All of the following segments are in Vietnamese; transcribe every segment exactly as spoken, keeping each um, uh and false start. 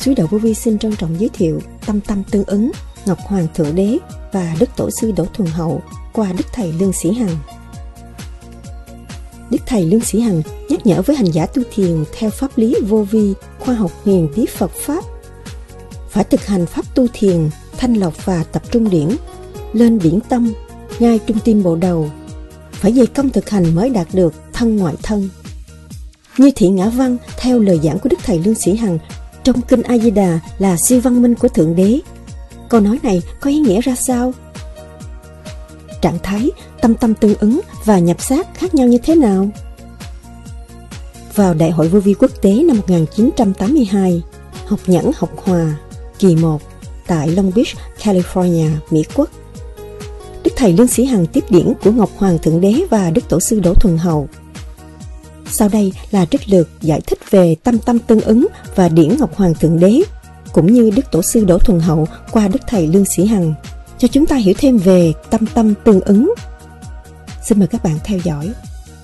Sứ Đồ Vô Vi xin trân trọng giới thiệu Tâm Tâm Tương Ứng, Ngọc Hoàng Thượng Đế và Đức Tổ sư Đỗ Thuần Hậu qua Đức Thầy Lương Sĩ Hằng. Đức Thầy Lương Sĩ Hằng nhắc nhở với hành giả tu thiền theo pháp lý vô vi, khoa học huyền bí Phật Pháp. Phải thực hành pháp tu thiền, thanh lọc và tập trung điển, lên điển tâm, ngay trung tim bộ đầu. Phải dày công thực hành mới đạt được thân ngoại thân. Như Thị Ngã Văn theo lời giảng của Đức Thầy Lương Sĩ Hằng trong Kinh A Di Đà là siêu văn minh của Thượng Đế. Câu nói này có ý nghĩa ra sao? Trạng thái tâm tâm tương ứng và nhập xác khác nhau như thế nào? Vào Đại hội Vô Vi Quốc tế năm một nghìn chín trăm tám mươi hai, học nhẫn học hòa, kỳ một, tại Long Beach, California, Mỹ Quốc, Đức Thầy Lương Sĩ Hằng tiếp điển của Ngọc Hoàng Thượng Đế và Đức Tổ sư Đỗ Thuần Hậu. Sau đây là trích lược giải thích về tâm tâm tương ứng và điển Ngọc Hoàng Thượng Đế, cũng như Đức Tổ sư Đỗ Thuần Hậu qua Đức Thầy Lương Sĩ Hằng, cho chúng ta hiểu thêm về tâm tâm tương ứng. Xin mời các bạn theo dõi.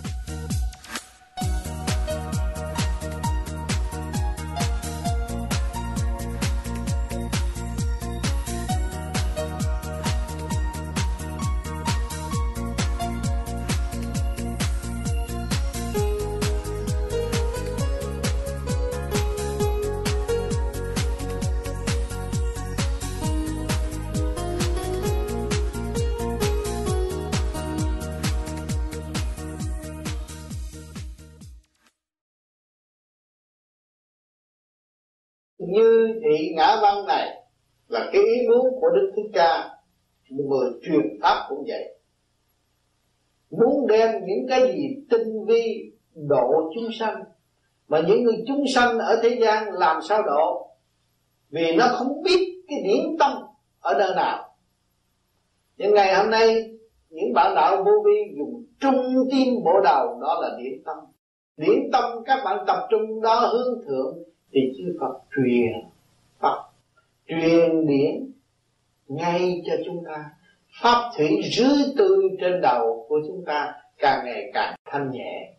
Như Thị Ngã Văn này là cái ý muốn của Đức Thích Ca, người truyền pháp cũng vậy, muốn đem những cái gì tinh vi độ chúng sanh, mà những người chúng sanh ở thế gian làm sao độ, vì nó không biết cái điển tâm ở nơi nào. Nhưng ngày hôm nay những bạn đạo vô vi dùng trung tim bộ đầu, đó là điển tâm. Điển tâm các bạn tập trung đó hướng thượng thì chư Phật truyền Pháp, truyền điển ngay cho chúng ta. Pháp thủy rưới tươi trên đầu của chúng ta càng ngày càng thanh nhẹ.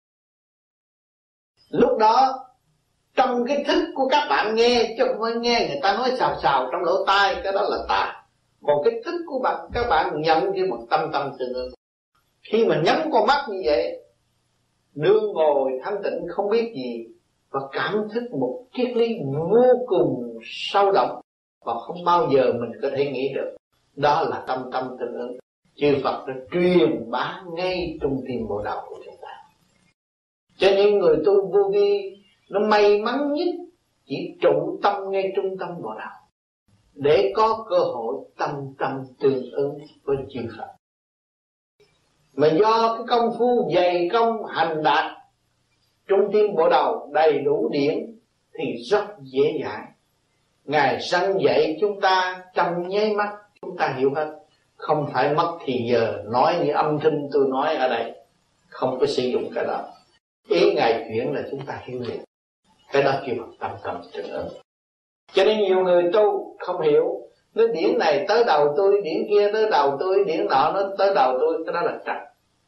Lúc đó trong cái thức của các bạn nghe, chứ không phải nghe người ta nói xào xào trong lỗ tai, cái đó là tà. Còn cái thức của bạn, các bạn nhận cái một tâm tâm tương ứng. Khi mà nhắm con mắt như vậy, đương ngồi thanh tịnh không biết gì, và cảm thức một triết lý vô cùng sâu đậm và không bao giờ mình có thể nghĩ được. Đó là tâm tâm tương ứng. Chư Phật đã truyền bá ngay trong tim bộ đầu của chúng ta. Cho những người tu vô vi nó may mắn nhất chỉ trụ tâm ngay trung tâm bộ đầu để có cơ hội tâm tâm tương ứng với chư Phật. Mà do cái công phu dày công hành đạt trung tim bộ đầu đầy đủ điển thì rất dễ dàng. Ngài răng dạy chúng ta trong nháy mắt chúng ta hiểu hết, không phải mất thì giờ nói như âm thanh tôi nói ở đây, không có sử dụng cái đó. Ý Ngài chuyển là chúng ta hiểu liền. Cái đó kêu bằng tâm tâm tương ứng. Cho nên nhiều người tu không hiểu, nói điển này tới đầu tôi, điển kia tới đầu tôi, điển nọ nó tới đầu tôi, cái đó là trật.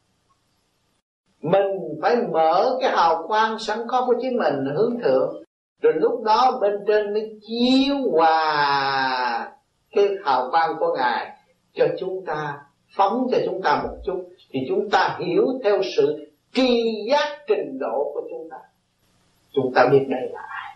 Mình phải mở cái hào quang sẵn có của chính mình hướng thượng, rồi lúc đó bên trên nó chiếu hòa cái hào quang của Ngài cho chúng ta, phóng cho chúng ta một chút, thì chúng ta hiểu theo sự tri giác trình độ của chúng ta. Chúng ta biết đây là ai,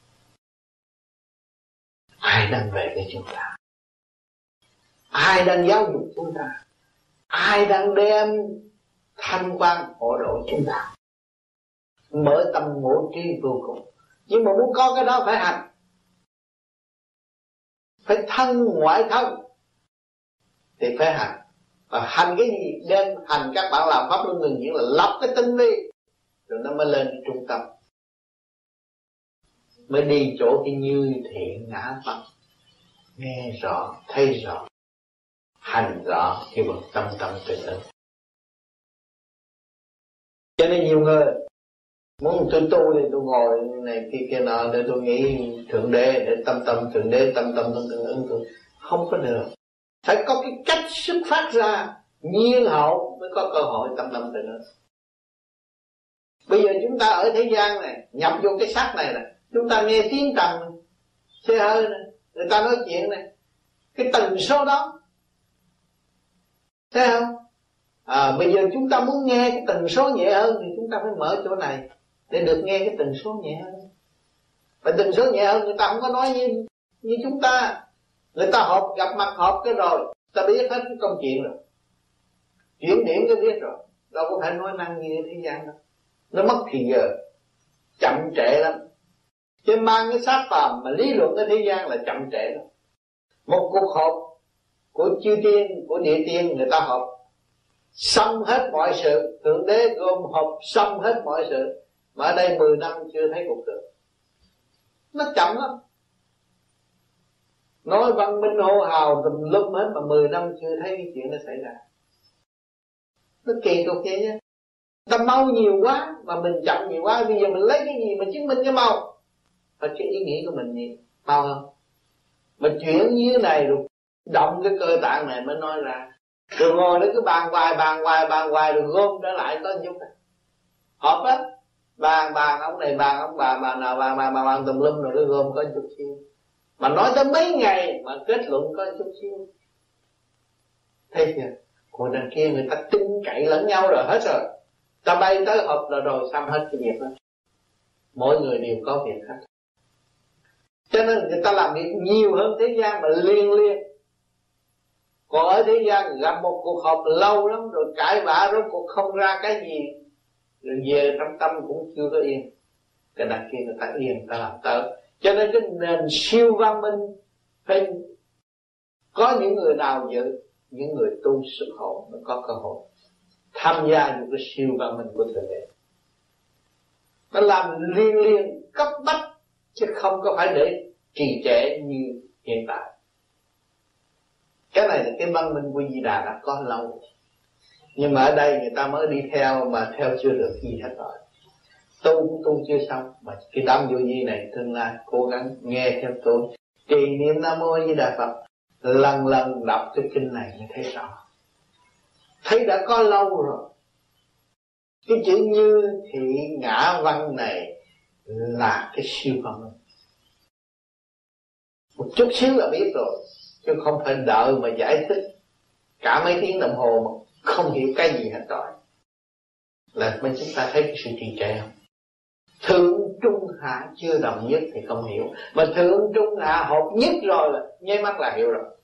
ai đang về với chúng ta, ai đang giáo dục chúng ta, ai đang đem thanh quan hộ độ chúng ta, mở tâm ngộ tri vô cùng. Nhưng mà muốn có cái đó phải hành, phải thân ngoại thân thì phải hành. Và hành cái gì? Đem hành các bạn làm pháp luân thường chuyển là lọc cái tinh vi, rồi nó mới lên trung tâm, mới đi chỗ cái như thiện ngã văn, nghe rõ, thấy rõ, hành rõ, kêu bằng tâm tâm tương ứng. Cho nên nhiều người muốn tôi tu thì tôi ngồi này kia kia nọ để tôi nghĩ thượng đế, để tâm tâm thượng đế, tâm tâm tương ứng, tôi không có được. Phải có cái cách xuất phát ra nhiên hậu mới có cơ hội tâm tâm tương ứng. Bây giờ chúng ta ở thế gian này, nhập vô cái xác này nè, chúng ta nghe tiếng trầm, xe hơi này, người ta nói chuyện này, cái tần số đó, thấy không? À, bây giờ chúng ta muốn nghe cái tần số nhẹ hơn thì chúng ta phải mở chỗ này để được nghe cái tần số nhẹ hơn. Và tần số nhẹ hơn người ta không có nói như như chúng ta. Người ta họp, gặp mặt họp cái rồi ta biết hết cái công chuyện rồi, chuyển điển cái biết rồi, đâu có thể nói năng như thế gian đâu. Nó mất thì giờ, chậm trễ lắm. Chứ mang cái xác phàm mà lý luận ở thế gian là chậm trễ lắm. Một cuộc họp của chư tiên, của địa tiên, người ta họp xong hết mọi sự, Thượng Đế gồm họp xong hết mọi sự, mà ở đây mười năm chưa thấy cuộc được. Nó chậm lắm. Nói văn minh hô hào tùm lum hết mà mười năm chưa thấy cái chuyện nó xảy ra. Nó kỳ cục vậy nhé. Ta mau nhiều quá mà mình chậm nhiều quá. Bây giờ mình lấy cái gì mà chứng minh cái mau? Và cái ý nghĩa của mình gì? Mau không? Mà chuyển như thế này rồi động cái cơ tạng này mới nói ra. Rồi ngồi đó cứ bàn hoài bàn hoài bàn hoài rồi gom trở lại có chút này. Họp á, bàn bàn ông này bàn ông bà bà nào bàn bàn bàn, bàn tùm lum rồi nó gom có chút xíu. Mà nói tới mấy ngày mà kết luận có chút xíu. Thấy chưa? Còn đằng kia người ta tin cậy lẫn nhau rồi hết rồi. Ta bay tới họp là rồi xong hết cái việc đó. Mỗi người đều có việc khác. Cho nên người ta làm việc nhiều hơn thế gian mà liên liên. Còn ở thế gian gặp một cuộc họp lâu lắm rồi cãi vã rốt cuộc không ra cái gì, rồi về trong tâm cũng chưa có yên. Cái đằng kia người ta yên, người ta làm tới. Cho nên cái nền siêu văn minh phải có những người nào dự, những người tu xuất hồn mới có cơ hội tham gia những cái siêu văn minh của Thượng Đế. Nó làm liên liên cấp bách chứ không có phải để trì trệ như hiện tại. Cái này là cái văn minh của Di Đà đã có lâu, nhưng mà ở đây người ta mới đi theo mà theo chưa được gì hết rồi. Tu cũng tu chưa xong, mà cái đám vô vi này tương lai cố gắng nghe theo tôi, trì niệm Nam Mô Di Đà Phật, lần lần đọc cái kinh này mới thấy rõ. Thấy đã có lâu rồi. Cái chữ như thị ngã văn này là cái siêu văn minh. Một chút xíu là biết rồi, chứ không phải đợi mà giải thích cả mấy tiếng đồng hồ mà không hiểu cái gì hết rồi. Là bên chúng ta thấy cái sự trì trệ không? Thượng trung hạ chưa đồng nhất thì không hiểu, mà thượng trung hạ hợp nhất rồi là nháy mắt là hiểu rồi.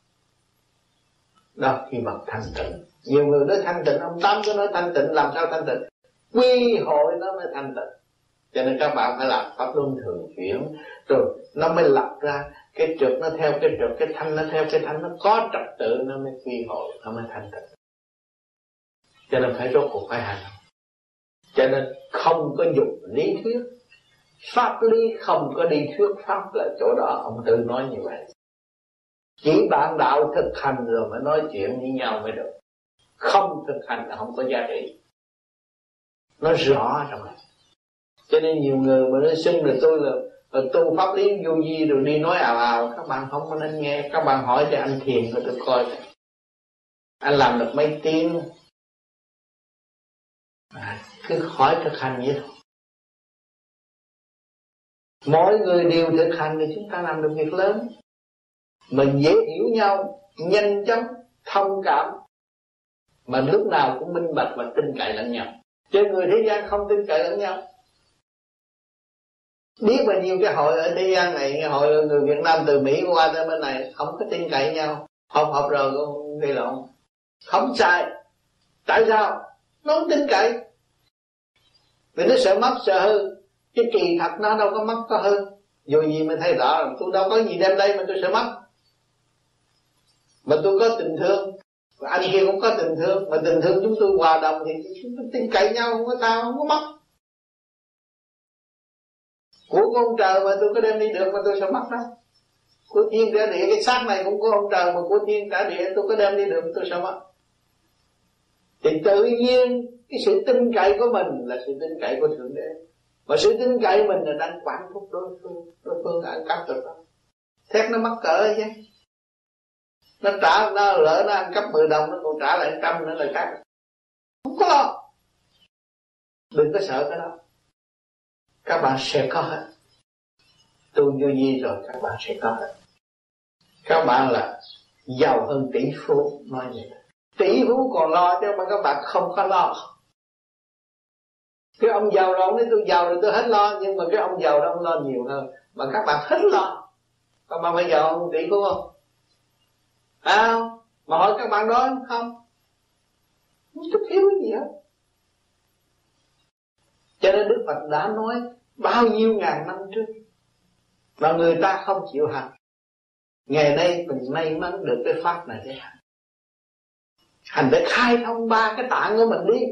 Đó khi bậc thanh tịnh. Nhiều người nói thanh tịnh, ông Tám cứ nói thanh tịnh, làm sao thanh tịnh? Quy hội nó mới thanh tịnh. Cho nên các bạn phải làm pháp luân thường chuyển, rồi nó mới lập ra cái trượt nó theo cái trượt, cái thanh nó theo cái thanh, nó có trật tự nó mới quy hội, nó mới thanh tịnh. Cho nên phải rốt cuộc phải hành. Cho nên không có dùng lý thuyết, pháp lý không có đi thuyết pháp là chỗ đó, ông Tư nói như vậy. Chỉ bạn đạo thực hành rồi mới nói chuyện với nhau mới được. Không thực hành là không có giá trị. Nó rõ trong này. Cho nên nhiều người mà nói xưng là tôi là, là tu pháp lý vô vi rồi đi nói ào ào, các bạn không có nên nghe. Các bạn hỏi cho anh Thiền rồi tôi coi. Anh làm được mấy tiếng? À, cứ hỏi thực hành vậy thôi. Mỗi người đều thực hành thì chúng ta làm được việc lớn. Mình dễ hiểu nhau, nhanh chóng, thông cảm, mà lúc nào cũng minh bạch và tin cậy lẫn nhau. Chứ người thế gian không tin cậy lẫn nhau. Biết bao nhiêu cái hội ở thế gian này, hội người Việt Nam từ Mỹ qua tới bên này không có tin cậy nhau, họp họp rồi cũng gây lộn, không sai. Tại sao? Nó không tin cậy, vì nó sợ mất sợ hư. Cái kỳ thật nó đâu có mất có hư. Dù gì mình thấy rõ là tôi đâu có gì đem đây mà tôi sợ mất. Mà tôi có tình thương, và anh kia cũng có tình thương, mà tình thương chúng tôi hòa đồng thì chúng tôi tin cậy nhau, không có tao không có mất. Của con trời mà tôi có đem đi được mà tôi sẽ mất đâu. Của thiên trả địa, cái xác này cũng của ông trời mà của thiên trả địa tôi có đem đi được tôi sẽ mất. Thì tự nhiên cái sự tin cậy của mình là sự tin cậy của Thượng Đế, mà sự tin cậy mình là đang quản thúc đối phương, đối phương ăn cắp được không? Thét nó mắc cỡ chứ. Nó trả, nó lỡ nó ăn cắp mười đồng nó còn trả lại trăm nữa là khác. Không có lo. Đừng có sợ cái đó. Các bạn sẽ có hết. tu vô vi rồi các bạn sẽ có được. Các bạn là giàu hơn tỷ phú, nói vậy. Tỷ phú còn lo chứ mà các bạn không có lo. Cái ông giàu rồi ông nói tôi giàu rồi tôi hết lo, nhưng mà cái ông giàu đó ông lo nhiều hơn, mà các bạn hết lo. Các bạn phải giàu hơn tỷ phú không? À, mà hỏi các bạn đó không? Không chút thiếu gì hết. Cho nên Đức Phật đã nói bao nhiêu ngàn năm trước, và người ta không chịu hành. Ngày nay mình may mắn được cái pháp này để hành. Hành để khai thông ba cái tạng của mình đi.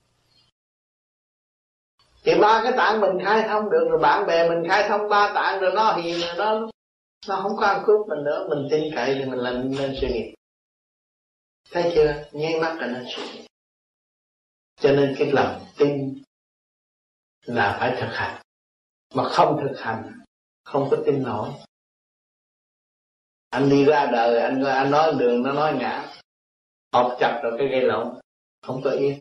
Thì ba cái tạng mình khai thông được rồi, bạn bè mình khai thông ba tạng rồi, nó hiền rồi, nó nó không có ăn cướp mình nữa, mình tin cậy thì mình làm nên sự nghiệp. Thấy chưa? Nháy mắt là nên sự nghiệp. Cho nên cái lòng tin là phải thực hành, mà không thực hành không có tin nổi. Anh đi ra đời anh anh nói đường nó nói ngã, học chặt rồi cái gây lộn, không có yên.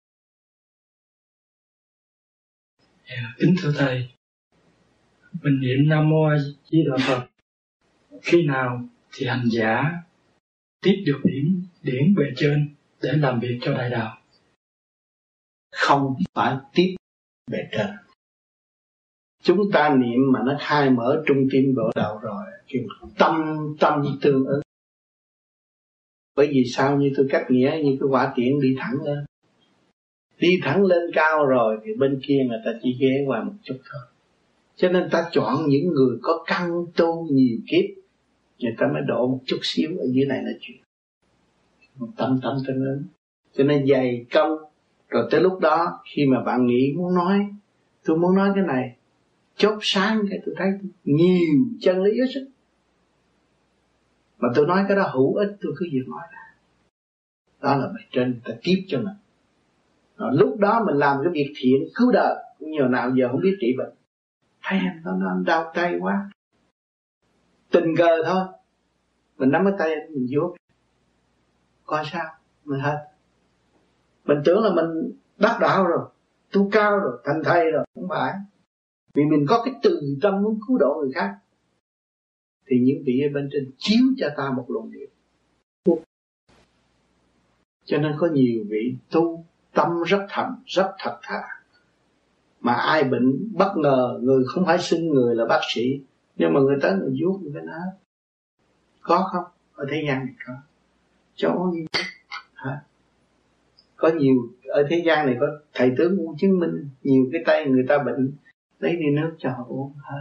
Kính thưa thầy, mình niệm Nam Mô A Di Đà Phật, khi nào thì hành giả tiếp được điểm điển bề trên để làm việc cho đại đạo? Không phải tiếp bề trên. Chúng ta niệm mà nó khai mở trung tim bộ đạo rồi, kêu tâm tâm tương ứng. Bởi vì sao? Như tôi cách nghĩa, như cái quả tiễn đi thẳng lên, đi thẳng lên cao rồi thì bên kia người ta chỉ ghé qua một chút thôi. Cho nên ta chọn những người có căn tu nhiều kiếp, người ta mới độ một chút xíu ở dưới này là chuyện. Một tâm tâm tương ứng. Cho nên dày công. Rồi tới lúc đó khi mà bạn nghĩ muốn nói, tôi muốn nói cái này, chốt sáng cái tôi thấy nhiều chân lý hết sức. Mà tôi nói cái đó hữu ích, tôi cứ việc nói ra. Đó là bề trên ta tiếp cho mình. Rồi lúc đó mình làm cái việc thiện cứu đời, cũng nhiều nào giờ không biết trị bệnh. Thấy anh nó, nó đau tay quá, tình cờ thôi, mình nắm cái tay mình vuốt, coi sao mình hết. Mình tưởng là mình đắc đạo rồi, tu cao rồi, thành thầy rồi, không phải. Vì mình có cái từ tâm muốn cứu độ người khác, thì những vị ở bên trên chiếu cho ta một luồng điện. Cho nên có nhiều vị tu tâm rất thầm, rất thật thà. Mà ai bệnh bất ngờ, người không phải xưng người là bác sĩ, nhưng mà người tới người vuốt người ta nói. Có không? Ở thế gian này có. Chỗ như thế. Hả? Có nhiều, ở thế gian này có thầy tướng cũng chứng minh, nhiều cái tay người ta bệnh, lấy đi nước cho họ uống hết.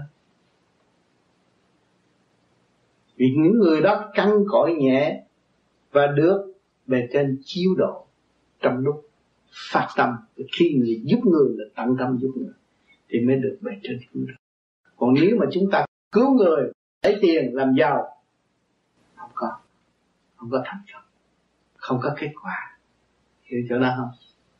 Vì những người đó căng cỏi nhẹ và được bề trên chiếu độ trong lúc phát tâm. Khi người giúp người là tận tâm giúp người thì mới được bề trên cứu được. Còn nếu mà chúng ta cứu người lấy tiền làm giàu, không có, không có thành công, không có kết quả. Hiểu chỗ đó không?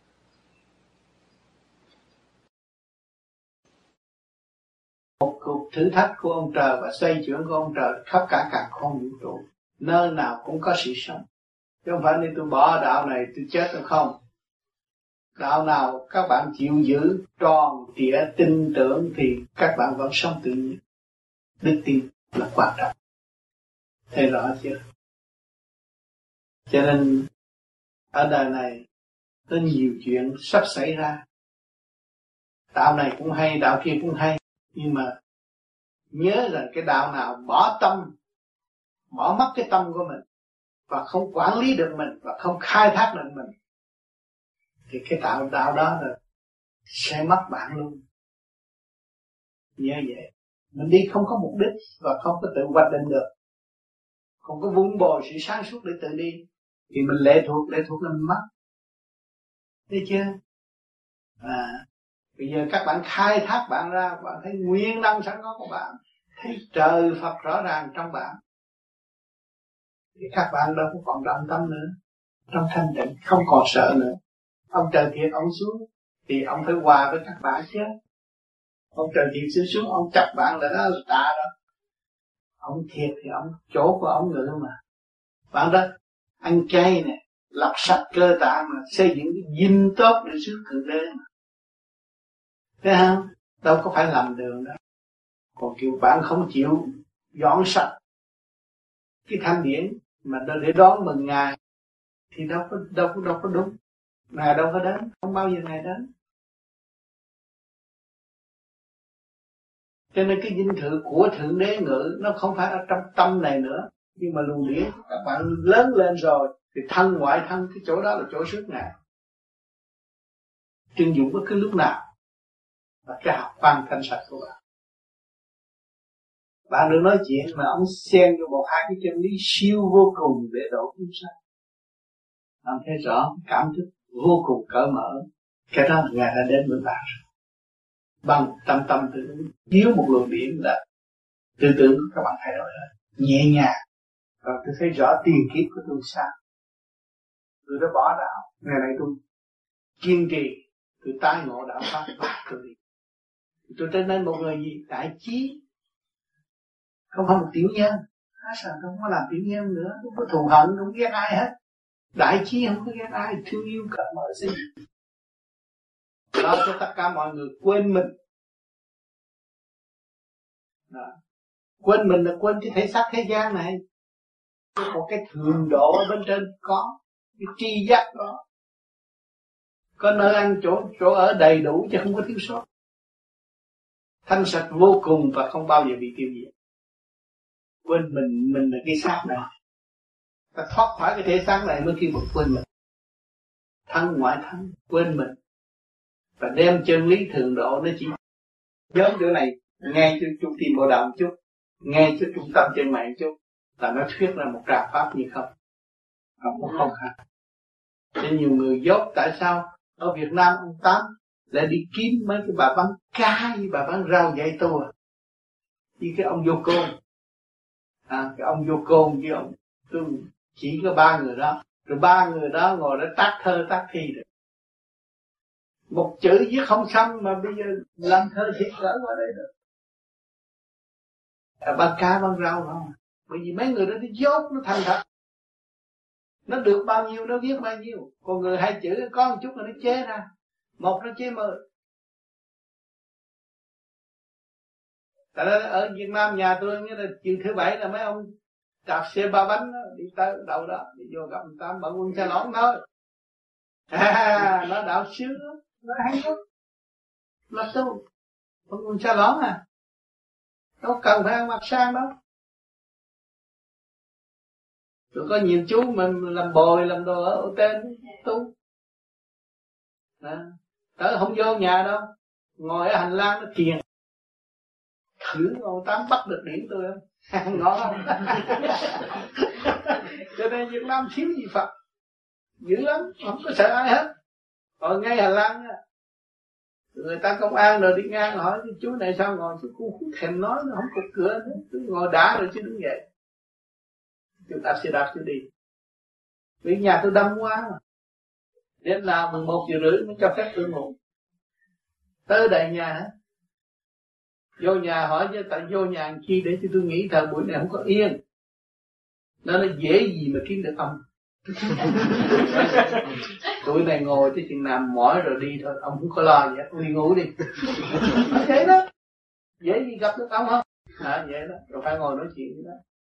Một cuộc thử thách của ông trời và xoay chuyển của ông trời khắp cả càn khôn vũ trụ, nơi nào cũng có sự sống. Chứ không phải nếu tôi bỏ đạo này tôi chết được không? Đạo nào các bạn chịu giữ tròn trịa tin tưởng thì các bạn vẫn sống tự nhiên. Đức tin là quan trọng. Thấy rõ chưa? Cho nên ở đời này có nhiều chuyện sắp xảy ra. Đạo này cũng hay, đạo kia cũng hay, nhưng mà nhớ rằng cái đạo nào bỏ tâm, bỏ mất cái tâm của mình và không quản lý được mình và không khai thác được mình, thì cái đạo đạo đó là sẽ mất bạn luôn. Nhớ vậy. Mình đi không có mục đích và không có tự hoạch định được, không có vun bồi sự sáng suốt để tự đi, thì mình lệ thuộc, lệ thuộc là mình mất. Thấy chưa? À, bây giờ các bạn khai thác bạn ra, bạn thấy nguyên năng sẵn có của bạn, thấy trời Phật rõ ràng trong bạn, thì các bạn đâu còn động tâm nữa, trong thanh tịnh không còn sợ nữa. Ông trời thiệt ông xuống thì ông phải hòa với các bạn chứ. Ông trời thiệt xuống xuống ông chặt bạn là nó tạ đó. Ông thiệt thì ông chỗ của ông ngự mà. Bạn đó ăn chay nè, lọc sạch cơ tạng mà xây dựng cái dinh tốt để sức thượng đế mà. Thấy không? Đâu có phải làm đường đâu. Còn kiểu bạn không chịu dọn sạch cái thanh điển mà để đón mừng Ngài thì đâu có đâu có đâu có đúng. Ngài đâu có đến, không bao giờ Ngài đến. Cho nên cái dinh thự của Thượng Đế ngự nó không phải ở trong tâm này nữa. Nhưng mà luồng điển các bạn lớn lên rồi thì thân ngoại thân, cái chỗ đó là chỗ xuất Ngài. Trưng dụng bất cứ lúc nào và cái học văn thanh sạch của bạn. Bạn đừng nói chuyện mà ông xen vô một hai cái chân lý siêu vô cùng để độ chúng sanh. Bạn thấy rõ cảm thức vô cùng cởi mở. Cái đó Ngài đã đến với bạn rồi. Bằng tâm tâm tự chiếu một luồng điển là tư tưởng của các bạn thay đổi hết, nhẹ nhàng. Và tôi thấy rõ tiền kiếp của tôi sao. Tôi đã bỏ đạo, ngày nay tôi kiên trì, tôi tái ngộ đạo pháp và tôi đi. Tôi trở nên một người gì? Đại trí. Không phải một tiểu nhân. À, sao không có làm tiểu nhân nữa, không có thù hận, không ghét ai hết. Đại trí không có ghét ai, thương yêu cởi mở sinh. Đó cho tất cả mọi người quên mình. Đó. Quên mình là quên cái thể xác thế gian này. Có cái thường độ ở bên trên có, cái tri giác đó. Có nơi ăn chỗ chỗ ở đầy đủ chứ không có thiếu sót. Thanh sạch vô cùng và không bao giờ bị tiêu diệt. Quên mình, mình là cái xác này. Ta thoát khỏi cái thể xác này mới khi một quên mình. Thân ngoại thân, quên mình. Và đem chân lý thường độ nó chỉ giống chỗ này, nghe cho trung tim bộ đạo một chút, nghe cho trung tâm chân mạng một chút, là nó thuyết ra một trà pháp như không. Không có không hả. Nên nhiều người dốt tại sao ở Việt Nam ông Tám lại đi kiếm mấy cái bà bán cá với bà bán rau dạy tu à. Với cái ông vô côn. À, cái ông vô côn với ông tôi chỉ có ba người đó. Rồi ba người đó ngồi đó tác thơ tác thi được. Một chữ viết không xong mà bây giờ làm thơ thiệt cỡ qua đây được. À, bán cá bán rau không. Bởi vì mấy người đó nó dốt, nó thành thật. Nó được bao nhiêu nó viết bao nhiêu. Còn người hai chữ có một chút là nó chế ra. Một nó chế mười. Tại đó ở Việt Nam nhà tôi nghĩa là chiều thứ bảy là mấy ông đạp xe ba bánh đó, đi tới đầu đó, đi vô gặp người ta bận quân xe lỏng thôi. À, nó đạo sướng đó, nó hay lắm. Nó tu, bận quân xe lỏng à. Đâu cần phải ăn mặc sang đâu. Rồi có nhiều chú mà làm bồi, làm đồ ở trên tu. À, tớ không vô nhà đâu, ngồi ở hành lang nó thiền. Thử ông Tám bắt được điển tôi không? Ngon không? Cho nên Việt Nam thiếu gì Phật. Dữ lắm, không có sợ ai hết. Ngồi ngay hành lang nha. Người ta công an rồi đi ngang hỏi chú này sao ngồi, chú cũng không thèm nói, nó không cục cửa nữa. Chú ngồi đã rồi chứ đứng dậy. Chú đạp xe đạp chú đi. Vì nhà tôi đông quá mà. Đến nào mười một giờ rưỡi mới cho phép tôi ngủ. Tới đầy nhà hết. Vô nhà hỏi chứ tại vô nhà làm chi để cho tôi nghĩ thời buổi này không có yên. Nó nói dễ gì mà kiếm được ông. Tụi này ngồi tới chừng nào mỏi rồi đi thôi, ông không có lo gì hết, ông đi ngủ đi. Vậy đó, dễ gì gặp được ông không? À, vậy đó, rồi phải ngồi nói chuyện với đó.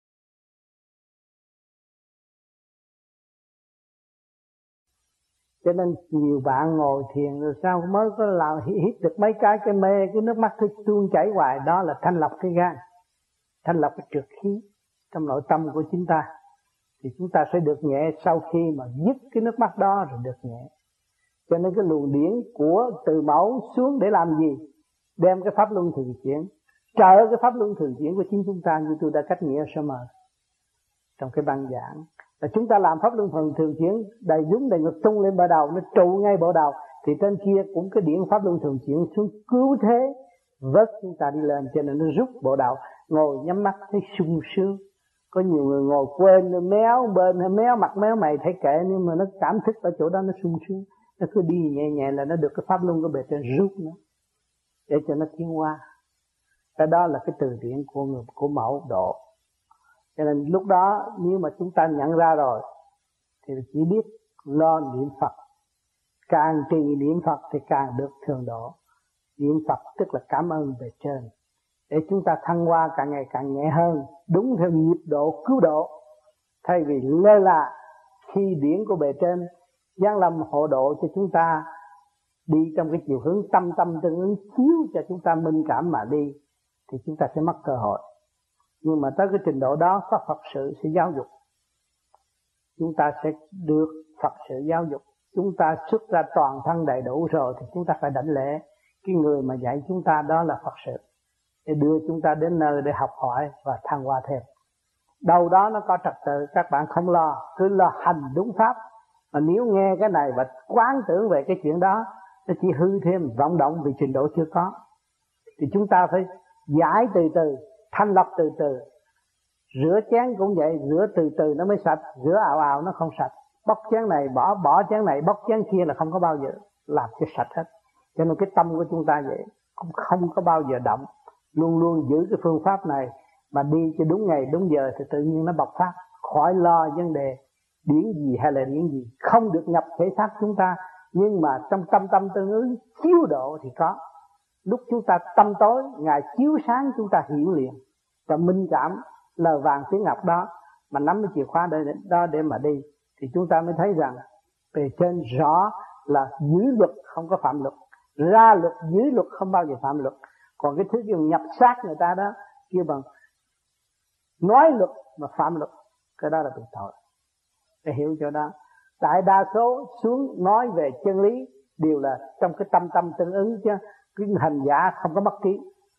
Cho nên nhiều bạn ngồi thiền rồi sao mới có làm hít được mấy cái cái mê, cái nước mắt cứ tuôn chảy hoài. Đó là thanh lọc cái gan, thanh lọc cái trượt khí trong nội tâm của chúng ta. Thì chúng ta sẽ được nhẹ sau khi mà dứt cái nước mắt đó rồi được nhẹ. Cho nên cái luồng điển của từ mẫu xuống để làm gì? Đem cái pháp luân thường chuyển, trợ cái pháp luân thường chuyển của chính chúng ta, như tôi đã cách nghĩa sơ mờ trong cái băng giảng. Là chúng ta làm pháp luân thường thường chuyển đầy đúng đầy ngực tung lên bờ đầu, nó trụ ngay bộ đầu, thì trên kia cũng cái điển pháp luân thường chuyển xuống cứu thế vớt chúng ta đi lên. Cho nên nó rút bộ đầu, ngồi nhắm mắt thấy sung sướng. Có nhiều người ngồi quên méo bên hay méo mặt méo mày thấy kệ, nhưng mà nó cảm thức ở chỗ đó nó sung sướng, nó cứ đi nhẹ nhẹ là nó được cái pháp luân của bề trên rút nó để cho nó tiến qua. Cái đó là cái từ điển của người của mẫu độ. Cho nên lúc đó nếu mà chúng ta nhận ra rồi thì chỉ biết lo niệm Phật, càng trì niệm Phật thì càng được thường độ. Niệm Phật tức là cảm ơn bề trên, để chúng ta thăng hoa càng ngày càng nhẹ hơn, đúng theo nhịp độ cứu độ, thay vì lơ là khi điển của bề trên giáng lâm hộ độ cho chúng ta đi trong cái chiều hướng tâm tâm tương ứng, chiếu cho chúng ta minh cảm mà đi, thì chúng ta sẽ mất cơ hội. Nhưng mà tới cái trình độ đó có Phật sự sẽ giáo dục, chúng ta sẽ được Phật sự giáo dục. Chúng ta xuất ra toàn thân đầy đủ rồi thì chúng ta phải đảnh lễ cái người mà dạy chúng ta, đó là Phật sự, để đưa chúng ta đến nơi để học hỏi và thăng hoa thêm. Đâu đó nó có trật tự, các bạn không lo, cứ lo hành đúng pháp. Mà nếu nghe cái này và quán tưởng về cái chuyện đó, nó chỉ hư thêm vọng động vì trình độ chưa có. Thì chúng ta phải giải từ từ, thanh lọc từ từ. Rửa chén cũng vậy, rửa từ từ nó mới sạch, rửa ào ào nó không sạch. Bóc chén này, bỏ bỏ chén này, bóc chén kia là không có bao giờ làm cho sạch hết. Cho nên cái tâm của chúng ta vậy, cũng không có bao giờ động. Luôn luôn giữ cái phương pháp này mà đi cho đúng ngày đúng giờ thì tự nhiên nó bộc phát. Khỏi lo vấn đề điển gì hay là điển gì, không được nhập thể xác chúng ta, nhưng mà trong tâm tâm tương ứng chiếu độ thì có. Lúc chúng ta tâm tối, Ngài chiếu sáng chúng ta hiểu liền và minh cảm lời vàng tiếng ngọc đó, mà nắm cái chìa khóa để, đó để mà đi, thì chúng ta mới thấy rằng bề trên rõ là giữ luật không có phạm luật, ra luật giữ luật không bao giờ phạm luật. Còn cái thứ kêu nhập xác người ta đó, kêu bằng nói luật mà phạm luật, cái đó là bị tội. Để hiểu cho đó. Đại đa số xuống nói về chân lý đều là trong cái tâm tâm tương ứng, chứ cái hành giả không có mất trí,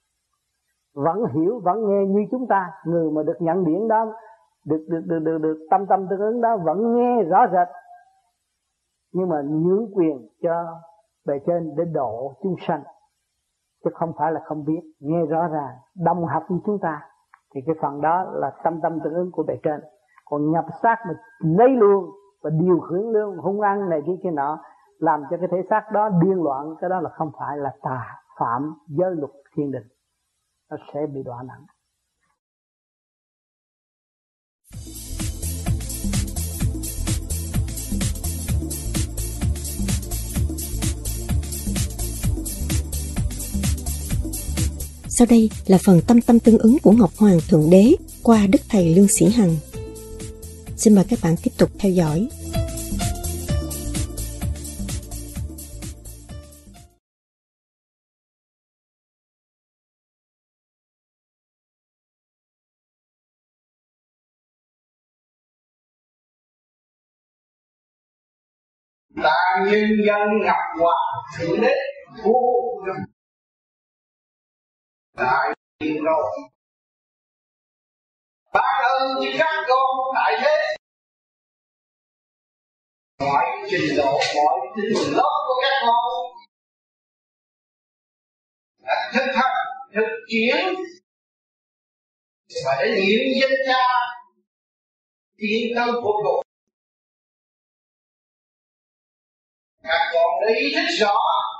vẫn hiểu vẫn nghe như chúng ta. Người mà được nhận điển đó, được được được được, được tâm tâm tương ứng đó vẫn nghe rõ rệt, nhưng mà nhượng quyền cho bề trên để độ chúng sanh, chứ không phải là không biết, nghe rõ ràng đồng học với chúng ta, thì cái phần đó là tâm tâm tương ứng của bề trên. Còn nhập xác mà lấy luôn và điều khiển luôn hung ăn này kia kia nọ, làm cho cái thể xác đó điên loạn, cái đó là không phải là tà phạm giới luật thiên đình, nó sẽ bị đọa nặng. Sau đây là phần tâm tâm tương ứng của Ngọc Hoàng Thượng Đế qua Đức Thầy Lương Sĩ Hằng. Xin mời các bạn tiếp tục theo dõi. Ta nhân dân Ngọc Hoàng Thượng Đế vô cùng đại diện rồi, ban ơn cho các con tại thế. Mọi trình độ, mọi trình lớp của các con đã thực hành, thực chuyển và để niệm danh cha tiến tới vô cùng. Các con đã ý thức rõ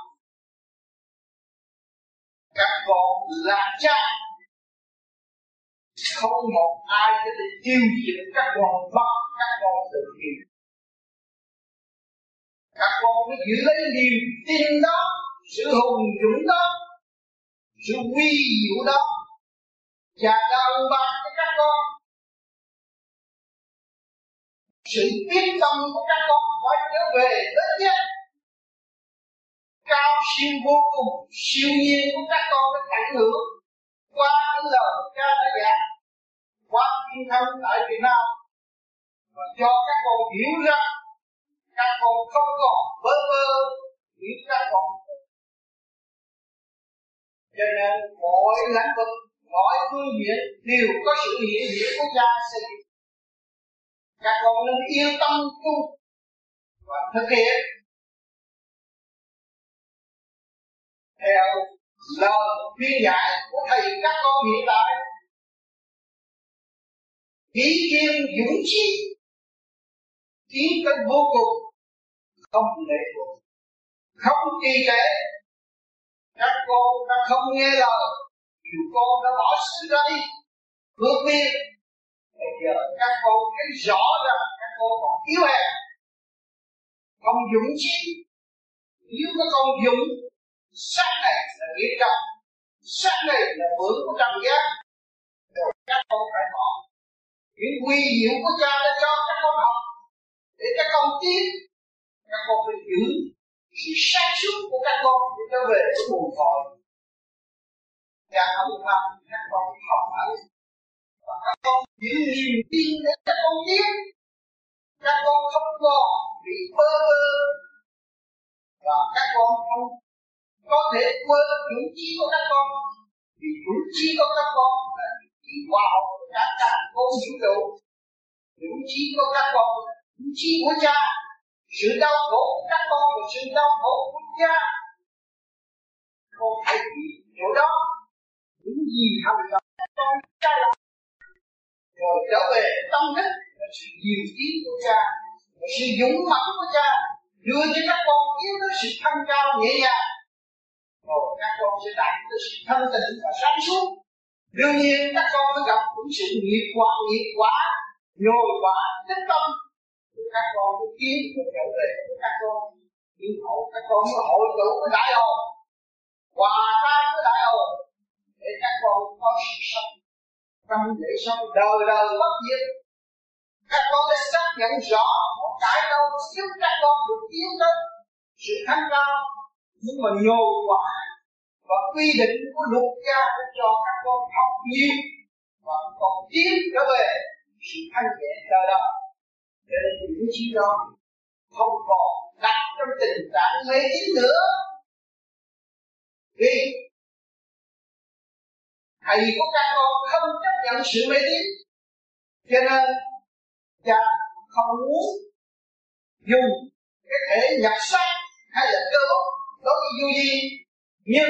các con là cha, không một ai có thể tiêu diệt các con bằng các con tự nhiên. Các con phải giữ lấy niềm tin đó, sự hùng dũng đó, sự quy diệu đó, và đào ban cho các con sự quyết tâm của các con phải trở về đến nhất cao siêu vô cùng, siêu nhiên của các con phải ảnh hưởng qua những lời cha đã dạy, qua thiên thân tại Việt Nam, và cho các con hiểu ra các con không còn bơ vơ như các con. Cho nên mọi lĩnh vực, mọi phương diện đều có sự hiện diện của cha xây dựng. Các con nên yên tâm tu và thực hiện theo lời khuyên dạy của thầy các con hiện tại. Ý kiên dũng chí, tiến tới vô cùng, không lệ thuộc, không trì trệ. Các con đã không nghe lời, nhiều con đã bỏ sự ra đi, vượt biên. Bây giờ các con thấy rõ rằng các con còn yếu hèn, không dũng chí. Nếu các con dũng, sắc này là nghĩa trọng, Sắc này là vượng của trần gian, rồi các con phải học những quy diệu của cha đã cho các con học để các con tiến. Các con phải giữ sự sáng suốt của các con để trở về với nguồn cội. Cha không làm các con học hỏi và các con giữ niềm tin để các con tiến. Các con không còn bị bơ vơ và các con không có thể quên chủ chí của các con, vì chủ chí của các con là chủ khoa học của cả cả con vũ trụ. Chủ chí của các con là chủ chí của cha. Sự đau khổ của các con là sự đau khổ của cha. Con hãy biết chỗ đó những gì hành động các con sai lầm, rồi trở về tâm thức là sự điều tiến của cha, là sự dũng mãnh của cha, đưa cho các con tiến tới sự thanh cao nhẹ nhàng, rồi các con sẽ đạt tới sự thanh tịnh và sáng suốt. Đương nhiên các con phải gặp những sự nghiệp quả, nghiệp quả, nhồi quả, tích tâm, rồi các con mới tiến và trở về với các con. Nhưng hậu các con mới hội tụ với đại hồn, hòa tan với đại hồn, để các con có sự sống trong để sống đời đời bất diệt. Các con đã xác nhận rõ một cái đâu giúp các con được tiến tới sự thanh cao, nhưng mà nhồi quả và quy định của luật gia để cho các con học nhiều và còn tiến trở về sự thanh nhẹ đời đời. Để những chi đó không còn đặt trong tình trạng mê tín nữa. Vì thầy của các con không chấp nhận sự mê tín, cho nên cha không muốn dùng cái thể nhập sắc hay là cơ bốc đối với vô vi. Nhưng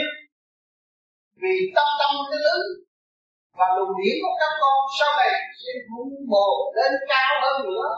vì tâm tâm tương ứng và luồng điển của các con sau này sẽ vun bồi lên cao hơn nữa,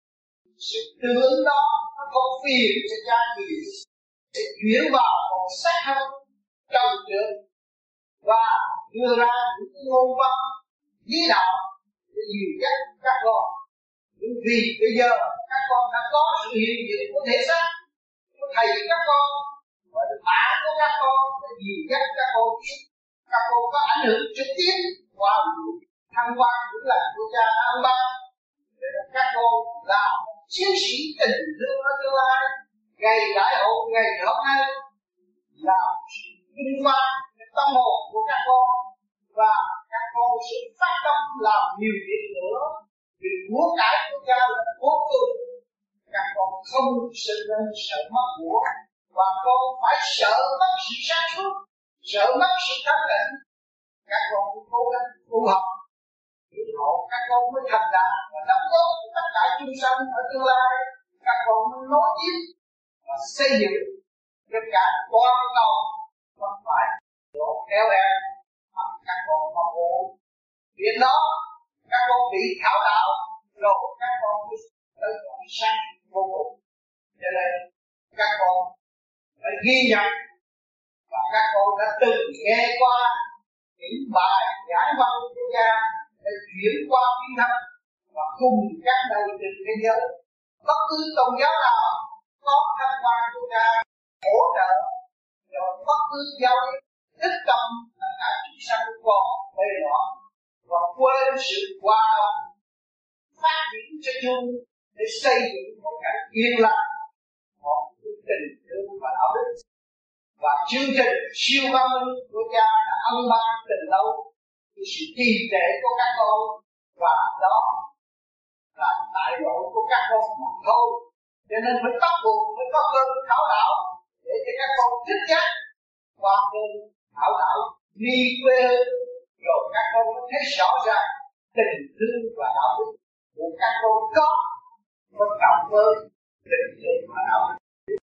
sự tương ứng đó nó không phiền cho cha nhiều để chuyển vào một sắc thân trong trường và đưa ra những ngôn văn lý đạo để dìu dắt các con. Nhưng vì bây giờ các con đã có sự hiện diện của thể xác của thầy các con và bản của các con để dìu dắt các con biết. Các con có ảnh hưởng trực tiếp qua thăng quan những lần của cha đã ăn ban để các con làm chiến sĩ tình thương ở tương lai. Ngày đại hội ngày hôm nay là vinh quang tâm hồn của các con và các con sẽ phát tâm làm nhiều việc nữa. Vì của cải của cha là vô cùng, các con không sợ nên sợ mất của, và con phải sợ mất sự sáng suốt, sợ mất sự thanh tịnh. Các con cũng cố gắng tu học, để hộ các con mới thành đạt và đóng góp tất cả chúng sanh ở tương lai. Các con mới nối tiếp và xây dựng tất cả toàn cầu, không phải đổ kéo em mà các con mong muốn. Việc đó các con bị khảo đạo rồi các con mới tới con sáng vô cùng. Cho nên các con phải ghi nhận và các con đã từng nghe qua những bài giải văn của cha để chuyển qua kiến thức và cùng các đời trên thế giới. Bất cứ tôn giáo nào có tham quan của cha hỗ trợ, rồi bất cứ giáo lý thích tâm là cả chúng sanh còn bề loạn và quên sự hòa đồng phát triển cho chung để xây dựng một cảnh yên lặng, một tình thương và đạo đức. Và chương trình siêu văn minh của cha đã ân ban từ lâu với sự trì trệ của các con, và đó là đại lộ của các con mà thôi. Cho nên phải bắt buộc phải có cơn thảo đạo để cho các con thích giác qua cơn thảo đạo đi quê hương, rồi các con mới thấy rõ ràng tình thương và đạo đức của các con có bất cộng với tình thương và đạo đức.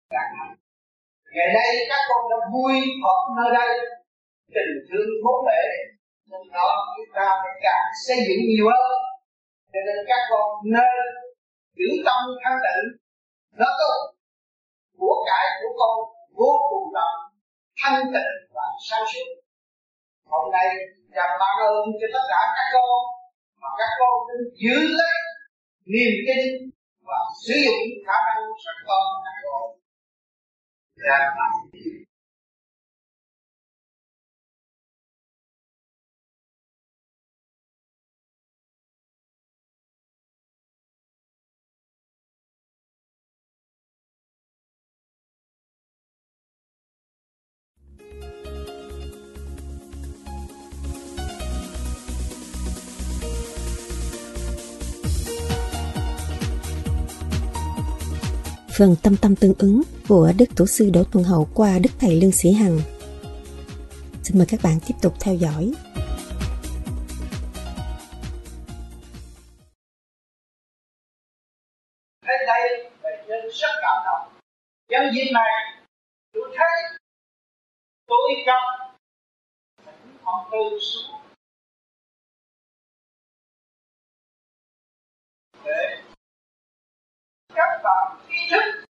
Ngày nay các con đã vui học nơi đây, tình thương bốn bể, nên đó chúng ta phải càng xây dựng nhiều hơn. Cho nên các con nên giữ tâm thanh tịnh, nó tốt. Của cải của con vô cùng rộng, thanh tịnh và sáng suốt. Hôm nay cha ban ơn cho tất cả các con, mà các con nên giữ lấy niềm tin và sử dụng khả năng sẵn có của các con. Dạ. phần tâm tâm tương ứng của Đức Tổ sư Đỗ Thuận Hậu qua Đức Thầy Lương Sĩ Hằng. Xin mời các bạn tiếp tục theo dõi. Đến đây bệnh nhân rất cảm động. Nhân dịp này tôi thấy tôi cần thỉnh ông Tư xuống để các bạn ý thức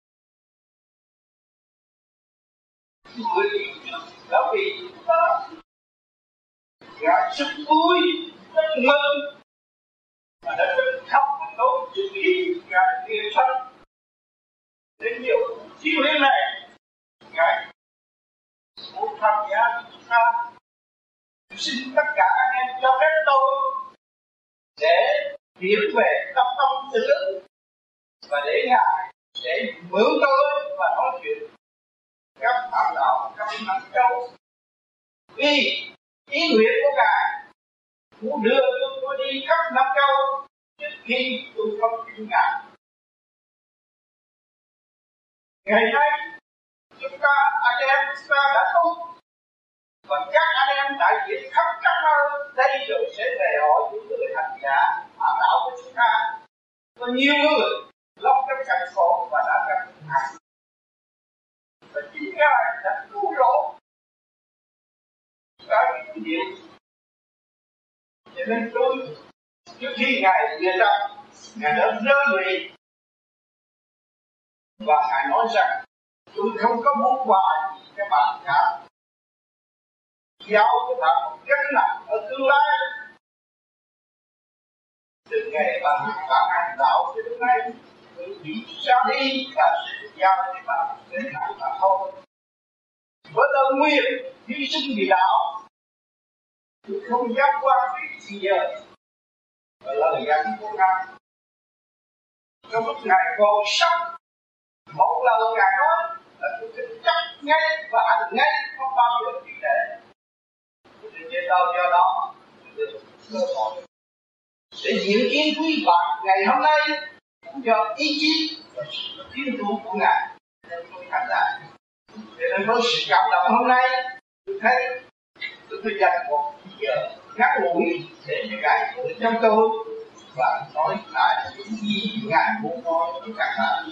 mười điểm trước đã vì chúng ta gái rất vui, rất mừng và đã rất khóc tốt chữ ý gái kia thân đến nhiều chi huyết này gái muốn tham gia chúng ta. Xin tất cả anh em cho phép tôi để hiểu về tâm tâm tự ứng và để ngài để mượn tôi và nói chuyện các bạn đạo các năm châu, vì ý nguyện của ngài muốn đưa tôi đi khắp năm châu trước khi tôi không tin ngài. Ngày nay chúng ta anh em chúng ta đã tu và các anh em đại diện khắp các nơi đây rồi sẽ về hỏi những người hành giả hạ đạo của chúng ta. Có nhiều người lóc trong cảnh khổ và đã gặp hạnh và chính ngài đã cứu rỗi cái điều. Cho nên tôi trước khi ngài về ra ngài đã rơi lụy và ngài nói rằng tôi không có muốn quà gì các bạn cả, giao cho bạn một gánh nặng ở tương lai. Từ ngày bạn bạn hành đạo cho đến nay tôi chỉ ra đi và sẽ giao cho bạn một gánh nặng mà thôi. Với lời nguyện hy sinh vì đạo tôi không dám qua phí gì giờ và lời dặn của ngài. Trong lúc ngài còn sống một lời ngài nói là tôi sẽ chấp ngay và hành ngay, không bao giờ bị để. Tôi sẽ biết đâu do đó tôi sẽ cơ hội để diễn kiến quý bạn ngày hôm nay do ý chí và sự tiến tu của ngài nên tôi thành lại. Cho nên với sự cảm động hôm nay tôi thấy tôi phải dành một giờ ngắn ngủi để cho ngài ngồi trong tôi và nói lại những gì ngài muốn nói với các bạn.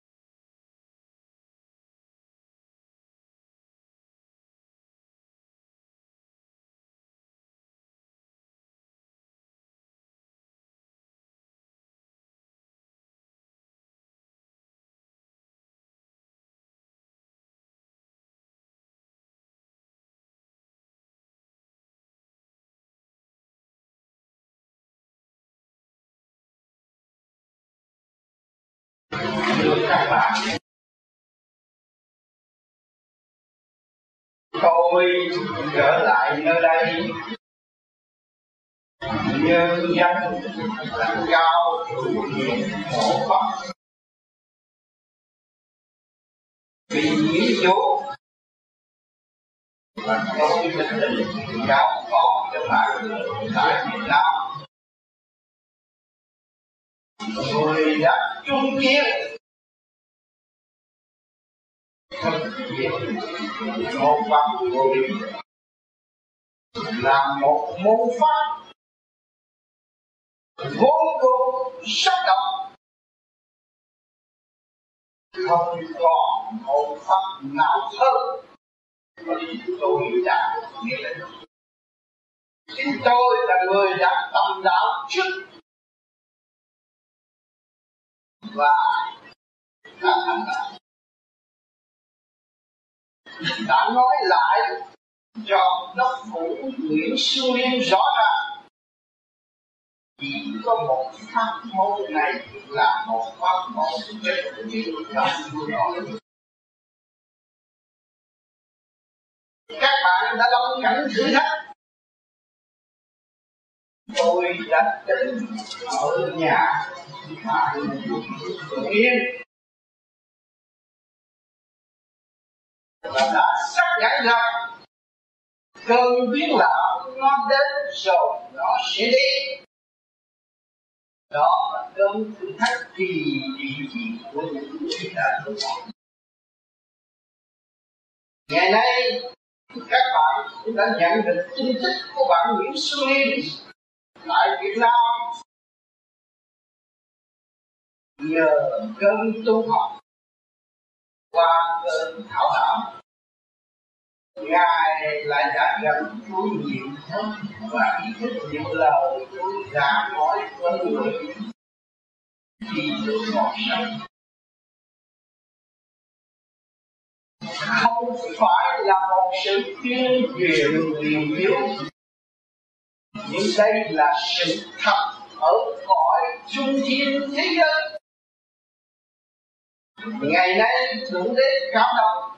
Các bạn, tôi trở lại nơi đây nhân danh lãnh cao hộ Phật vì nghĩa vụ và tôi định định giáo phó cho bạn tại Việt Nam. Tôi đã chung kiến thực hiện một văn người là một môn pháp vô cùng sống động, không còn một pháp nào hơn tôi đã nghĩa là chính tôi là người đã tâm đạo trước và đã thành đạo, đã nói lại cho đốc phủ Nguyễn Xuân Liên rõ ràng chỉ có một pháp môn này là một pháp môn rất nhiều trong rồi. Các bạn đã đông cảnh thử thách, tôi đã đến ở nhà bạn yên và đã xác nhận rằng cơn biến lão nó đến rồi nó sẽ đi. Đó là cơn thử thách kỳ vị gì của những người đã tu học. Ngày nay các bạn cũng đã nhận được tin tức của bạn Nguyễn Xuân Liên tại Việt Nam. Nhờ cơn tu học qua cơn thảo thảo, Ngài lại đã nhận tôi nhiều hơn và ý thức những lời tôi đã nói với người khi tôi còn sống. Không phải là một sự tuyên truyền huyền diệu, nhưng đây là sự thật ở cõi trung thiên thế giới. Ngày nay Thượng Đế cảm động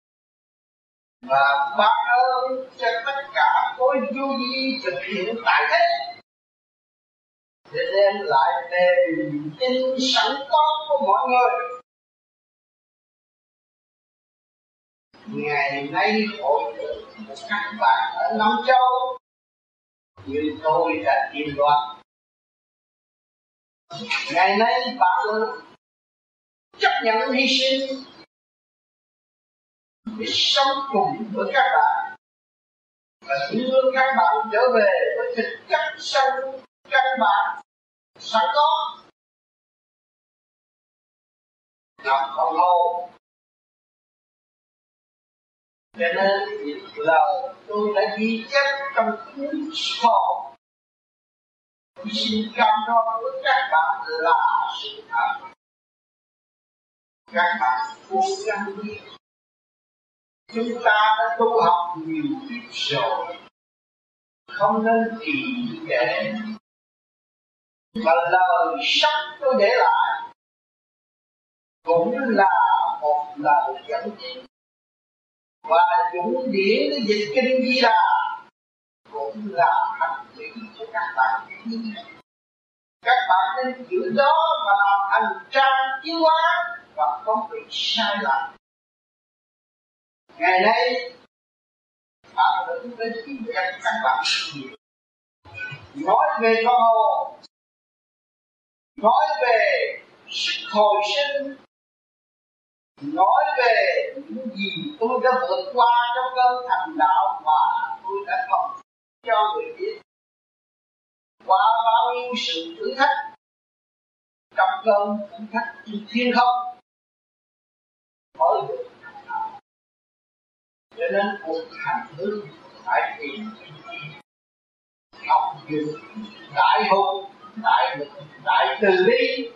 và ban ơn cho tất cả khối vô vi thực hiện tại thế, để đem lại niềm tin sẵn có của mọi người. Ngày nay hội của các bạn ở Nam Châu như tôi đã tiên đoán. Ngày nay bạn chấp nhận hy sinh để sống cùng với các bạn và đưa các bạn trở về với thực chất sâu căn bản sẵn có. Ngọc Hồng Hồ. Cho nên những lời tôi đã ghi chép trong cuốn sổ, tôi xin cam đoan với các bạn là sự thật. Các bạn cố gắng đi. Chúng ta đã tu học nhiều kiếp rồi, không nên kỳ kệ. Và lời sắc tôi để lại cũng là một lời dẫn tiến, và dũng điển để dịch kinh Di Đà cũng là hành vi cho các bạn. Các bạn nên giữ đó và làm hành trang tiến hóa và không bị sai lầm. Ngày nay bạn đứng đến tìm cách các bạn nhiều, nói về con hồn, nói về sức hồi sinh, nói về những gì tôi đã vượt qua trong cơn thành đạo mà tôi đã không cho người biết. Qua bao nhiêu sự thử thách, trong cơn thử thách trên thiên không mới được thành đạo. Cho nên cuộc hành hương phải tìm học dùng đại hùng, đại lực, đại từ bi.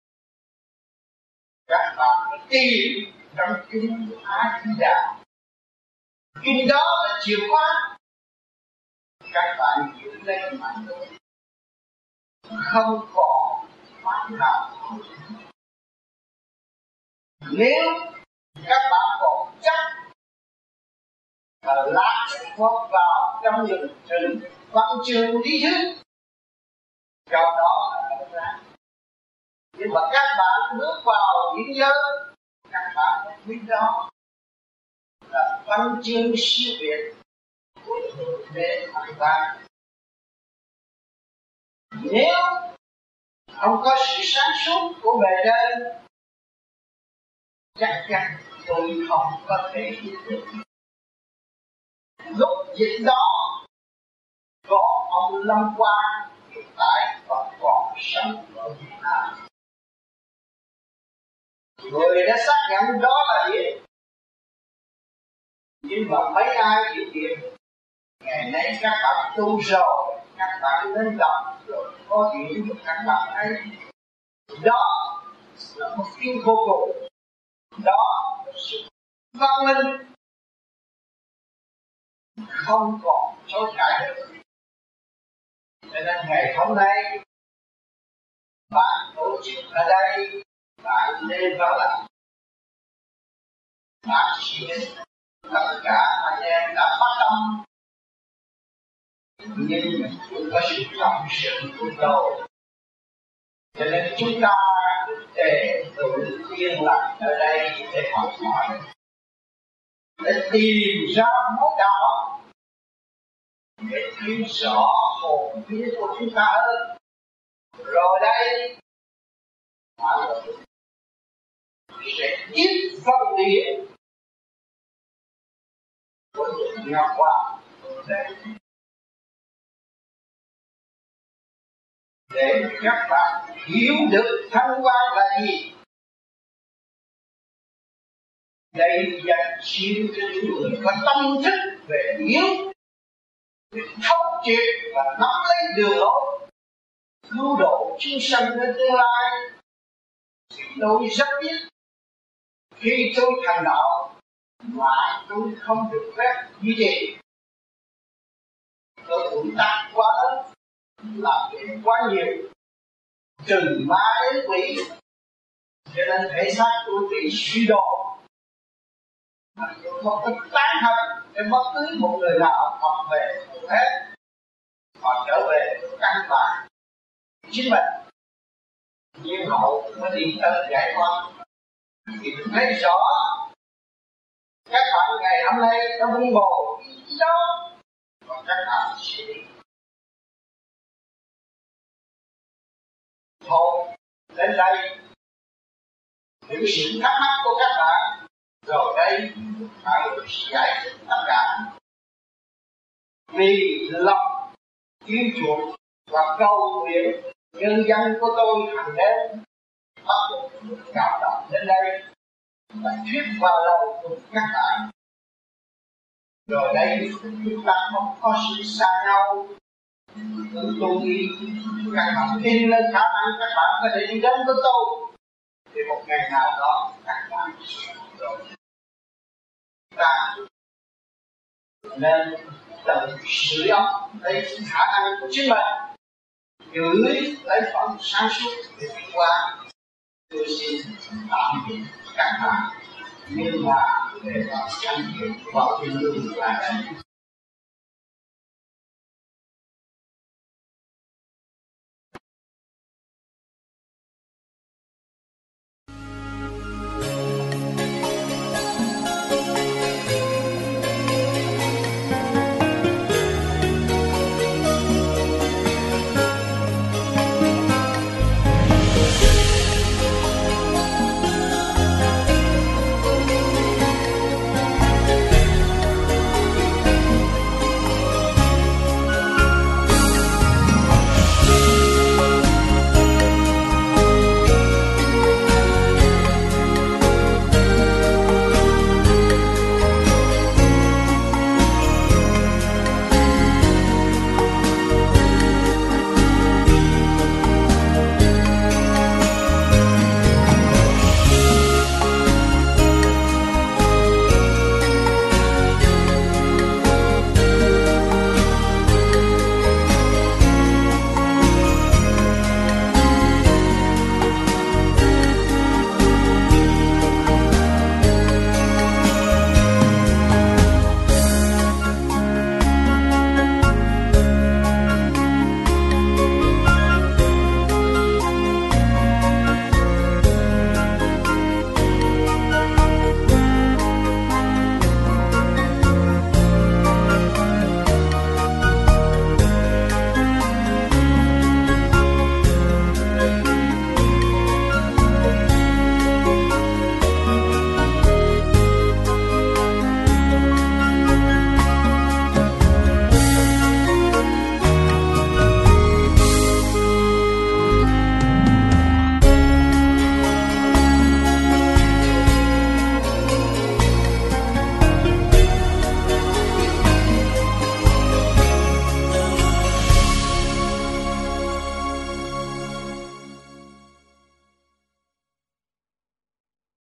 Các bạn phải tìm trong kinh A Di Đà. Kinh đó là chìa khóa. Các bạn giữ lấy mà thôi, không còn pháp nào. Nếu các bạn còn chắc và lát thoát vào trong những trường văn trường lý thuyết, cho đó là không ra. Nhưng mà các bạn bước vào điển giới, các bạn mới biết đó là văn chương siêu việt của Thượng Đế Hoàng Ba. Nếu không có sự sáng suốt của bề trên, chắc chắn tôi không có thể biết được. Lúc dịch đó có ông Lâm Quang hiện tại vẫn còn sống ở Việt Nam. Người đã xác nhận đó là điện, nhưng mà mấy ai chịu điện? Ngày nay các bạn tu rồi, các bạn nên đọc rồi có điện của các bạn ấy. Đó là một tiếng vô cùng, đó là sự văn minh, không còn chối cãi được. Cho nên ngày hôm nay bạn tổ chức ở đây, bạn nên vào làm. Bạn chỉ tất cả anh em đã phát tâm, nhưng cũng có sự trọng sự của tôi. Cho nên chúng ta để tự tiên lạc ở đây để học hỏi, để tìm ra mối đạo, để thấy rõ hồn vía của chúng ta hơn. Rồi đây sẽ tiếp phân địa của những ngọc hoa đây để các bạn hiểu được thăng hoa là gì. Đây dành riêng cho những người có tâm thức về hiểu, để thấu triệt và nắm lấy đường lối cứu độ chúng sanh đến tương lai. Thì tôi rất biết khi tôi thành đạo mà tôi không được phép duy trì, tôi cũng tác quá lớn, làm việc quá nhiều, trừ ma đến quỷ, cho nên thể xác tôi bị suy đồi. Mà tôi không có tán thành để bất cứ một người nào học về một hết, họ trở về căn bản chính mình. Nhưng hậu mới đi tới giải thoát. Thì tôi thấy rõ các bạn ngày hôm nay nó vun bồi ý đó, và các bạn sẽ đi. Thôi đến đây những sự thắc mắc của các bạn, rồi đây phải giải thích tất cả. Vì lòng yêu chuộng và cầu nguyện nhân dân của tôi hàng đêm bắt buộc cảm động đến đây và thuyết vào lòng của các bạn. Rồi đây chúng ta không có sự xa nhau. Tôi nghĩ các bạn tin lên khả năng các bạn có thể đi đến với tôi, thì một ngày nào đó các bạn sẽ rồi. Ta nên tự sửa ấm lấy khả năng của chính mình, gửi lấy phần sáng suốt để đi qua. Tôi xin tạm biệt các bạn, nhưng mà để vào trải nghiệm vào thiên đường là